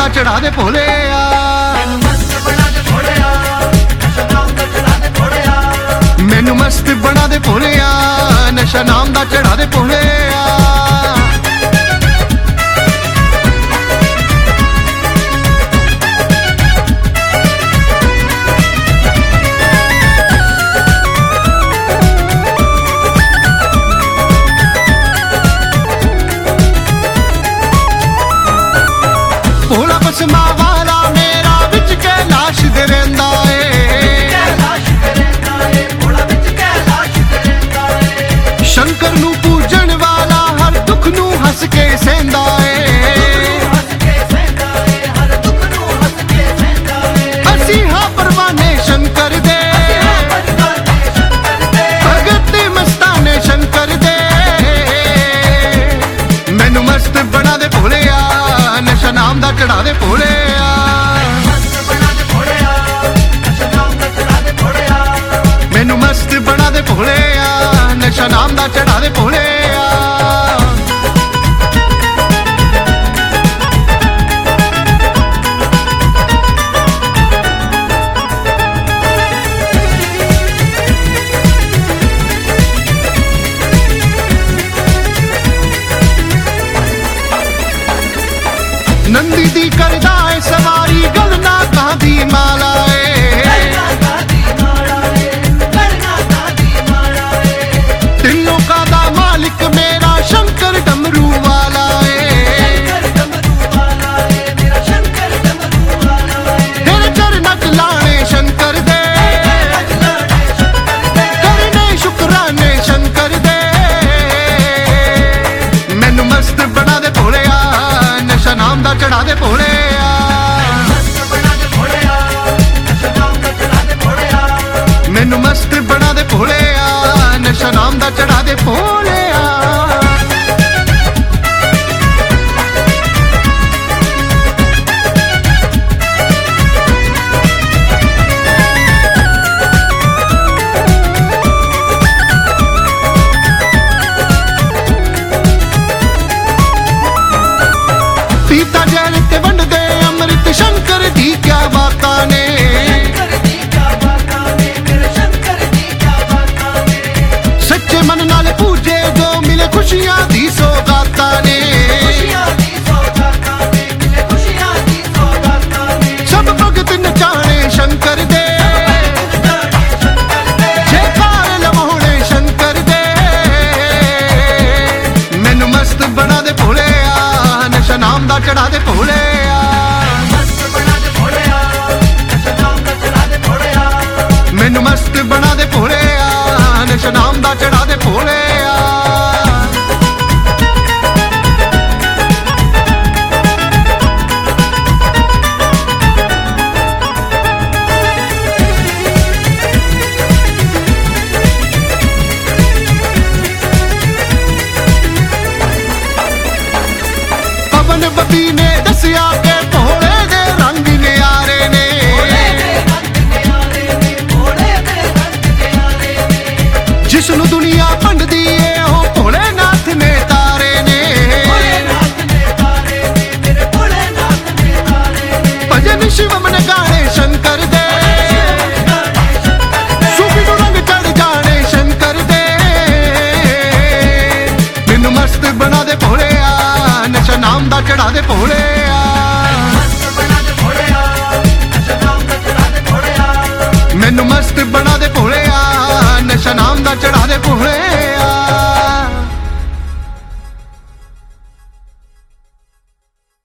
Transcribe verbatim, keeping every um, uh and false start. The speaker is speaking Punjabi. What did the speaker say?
ਦਾ ਚੜਾ ਦੇ ਭੋਲਿਆ। ਮੈਨੂੰ ਮਸਤ ਬਣਾ ਦੇ ਭੋਲਿਆ, ਨਸ਼ਾ ਨਾਮ ਦਾ ਚੜਾ ਦੇ ਭੋਲਿਆ। ਭੋਲਾ ਪਸਮਾ ਵਾਲਾ ਮੇਰਾ ਵਿੱਚ ਕੈਲਾਸ਼ ਦੇ ਰਹਿੰਦਾ ਏ, ਸ਼ੰਕਰ ਨੂੰ ਪੂਜਣ ਵਾਲਾ ਹਰ ਦੁੱਖ ਨੂੰ ਹੱਸ ਕੇ ਸਹਿੰਦਾ ਏ। ਅਸੀਂ ਹਾਂ ਪਰਵਾਨੇ ਸ਼ੰਕਰ ਦੇ, ਭਗਤ ਦੇ ਮਸਤਾਨੇ ਸ਼ੰਕਰ ਦੇ। ਮੈਨੂੰ ਮਸਤ ਬਣਾ ਦੇ ਭੋਲਿਆ, ਨਸ਼ਾ ਨਾਮ ਦਾ ਚੜਾ ਦੇ ਭੋਲਿਆ। ਮੈਨੂੰ ਮਸਤ ਬਣਾ ਦੇ ਭੋਲਿਆ, ਨਸ਼ਾ ਨਾਮ ਦਾ ਚੜਾ ਦੇ ਭੋਲਿਆ। ਨੰਦੀ ਦੀ ਕਰਦਾ ਏ ਸਵਾਰੀ, ਗਲ ਨਾ ਕਾਂਦੀ ਮਾਲਾ ਏ। ਤਿੰਨ ਲੋਕਾਂ ਦਾ ਮਾਲਿਕ ਮੇਰਾ ਸ਼ੰਕਰ ਡਮਰੂ ਵਾਲਾ ਏ। ਤੇਰੇ ਚਰਨਾਂ ਚ ਲਾਣੇ ਸ਼ੰਕਰ ਦੇ, ਕਰਨੇ ਸ਼ੁਕਰਾਨੇ ਸ਼ੰਕਰ ਦੇ। ਮੈਨੂੰ ਮਸਤ ਬਣਾ ਦੇ ਭੋਲਿਆ, ਨਸ਼ਾ ਨਾਮ ਦਾ ਚੜਾ ਦੇ ਭੋਲਿਆ। ਮੈਨੂੰ ਮਸਤ ਬਣਾ ਦੇ ਭੋਲਿਆ, ਨਸ਼ਾ ਨਾਮ ਦਾ ਚੜਾ ਦੇ ਭੋਲਿਆ। ਪੀਤਾ ਜ਼ਹਿਰ ਤੇ ਵੰਡਦੇ ਅੰਮ੍ਰਿਤ ਸ਼ੰਕਰ ਦੀ ਕਿਆ ਬਾਤਾਂ ਨੇ। ਸੱਚੇ ਮਨ ਨਾਲ ਪੂਜੇ ਜੋ ਮਿਲੇ ਖੁਸ਼ੀਆਂ ਦੀ ਸੌਗਾਤਾਂ ਨੇ। ਸਭ ਭਗਤ ਨਚਾਣੇ ਸ਼ੰਕਰ ਦੇ, ਜੈਕਾਰ ਲਵਾਉਣੇ ਸ਼ੰਕਰ ਦੇ। ਮੈਨੂੰ ਮਸਤ ਬਣਾ ਦੇ ਭੋਲਿਆ, ਨਸ਼ਾ ਨਾਮ ਦਾ ਚੜਾ ਦੇ ਭੋਲਿਆ। ਮੈਨੂੰ ਮਸਤ ਬਣਾ ਦੇ ਭੋਲਿਆ, ਨਸ਼ਾ ਨਾਮ ਦਾ ਚੜਾ ਦੇ ਭੋਲਿਆ। ਪਵਨ ਬੱਬੀ ਨੇ ਦੱਸਿਆ ਕਿ ਭੋਲੇ ਦੇ ਰੰਗ ਨਿਆਰੇ ਨੇ। ਜਿਸ ਨੂੰ ਦੁਨੀਆ ਭੰਡਦੀ ਏ ਉਹ ਭੋਲੇ ਨਾਥ ਨੇ ਤਾਰੇ ਨੇ। ਭਜਨ ਸ਼ਿਵਮ ਨੇ ਗਾਣੇ ਸ਼ੰਕਰ ਦੇ, ਸੂਫੀ ਨੂੰ ਰੰਗ ਚੜ ਜਾਣੇ ਸ਼ੰਕਰ ਦੇ। ਮੈਨੂੰ ਮਸਤ ਬਣਾ ਦੇ ਭੋਲਿਆ, ਨਸ਼ਾ ਨਾਮ ਦਾ ਚੜਾ ਦੇ ਭੋਲਿਆ। ਮੈਨੂੰ ਮਸਤ ਬਣਾ ਦੇ ਭੋਲਿਆ, ਨਸ਼ਾ ਨਾਮ ਦਾ ਚੜਾ ਦੇ ਭੋਲਿਆ।